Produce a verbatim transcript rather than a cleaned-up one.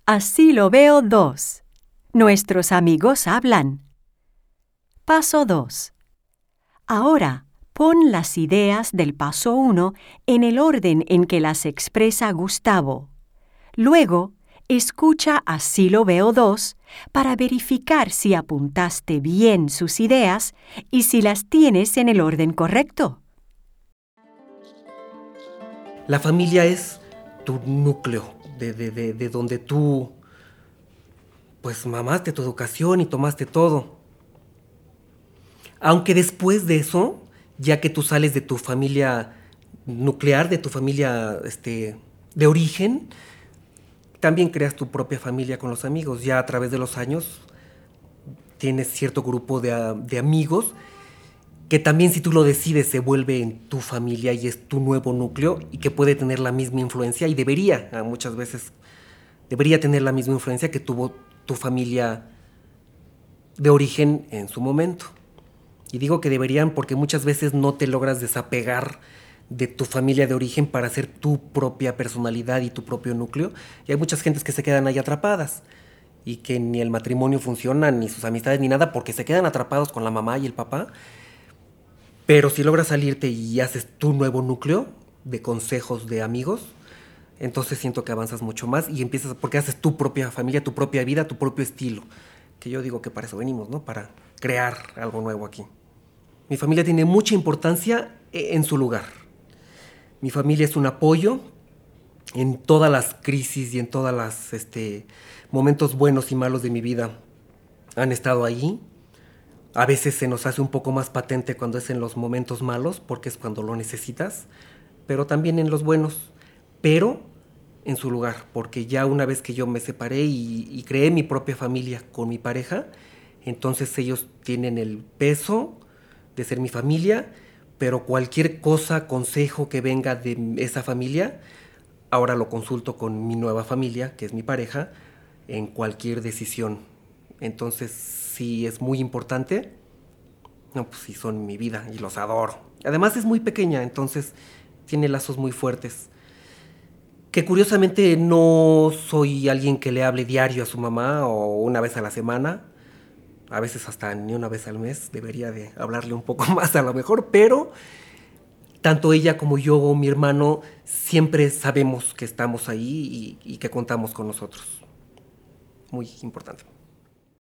Así lo veo dos. Nuestros amigos hablan. Paso dos. Ahora, pon las ideas del paso uno en el orden en que las expresa Gustavo. Luego, escucha Así lo veo dos para verificar si apuntaste bien sus ideas y si las tienes en el orden correcto. La familia es tu núcleo, de, de, de, de donde tú, pues, mamaste tu educación y tomaste todo. Aunque después de eso, ya que tú sales de tu familia nuclear, de tu familia este, de origen, también creas tu propia familia con los amigos. Ya a través de los años tienes cierto grupo de, de amigos que también, si tú lo decides, se vuelve en tu familia y es tu nuevo núcleo y que puede tener la misma influencia y debería, muchas veces, debería tener la misma influencia que tuvo tu familia de origen en su momento. Y digo que deberían porque muchas veces no te logras desapegar de tu familia de origen para hacer tu propia personalidad y tu propio núcleo. Y hay muchas gentes que se quedan ahí atrapadas y que ni el matrimonio funciona, ni sus amistades, ni nada, porque se quedan atrapados con la mamá y el papá. Pero si logras salirte y haces tu nuevo núcleo de consejos de amigos, entonces siento que avanzas mucho más y empiezas, porque haces tu propia familia, tu propia vida, tu propio estilo. Que yo digo que para eso venimos, ¿no? Para crear algo nuevo aquí. Mi familia tiene mucha importancia en su lugar. Mi familia es un apoyo en todas las crisis y en todos los este, momentos buenos y malos de mi vida. Han estado ahí. A veces se nos hace un poco más patente cuando es en los momentos malos, porque es cuando lo necesitas, pero también en los buenos, pero en su lugar, porque ya una vez que yo me separé y, y creé mi propia familia con mi pareja, entonces ellos tienen el peso de ser mi familia, pero cualquier cosa, consejo que venga de esa familia, ahora lo consulto con mi nueva familia, que es mi pareja, en cualquier decisión. Entonces, sí es muy importante. No, pues sí, son mi vida y los adoro. Además es muy pequeña, entonces tiene lazos muy fuertes. Que curiosamente no soy alguien que le hable diario a su mamá o una vez a la semana. A veces hasta ni una vez al mes. Debería de hablarle un poco más a lo mejor, pero tanto ella como yo o mi hermano siempre sabemos que estamos ahí y, y que contamos con nosotros. Muy importante.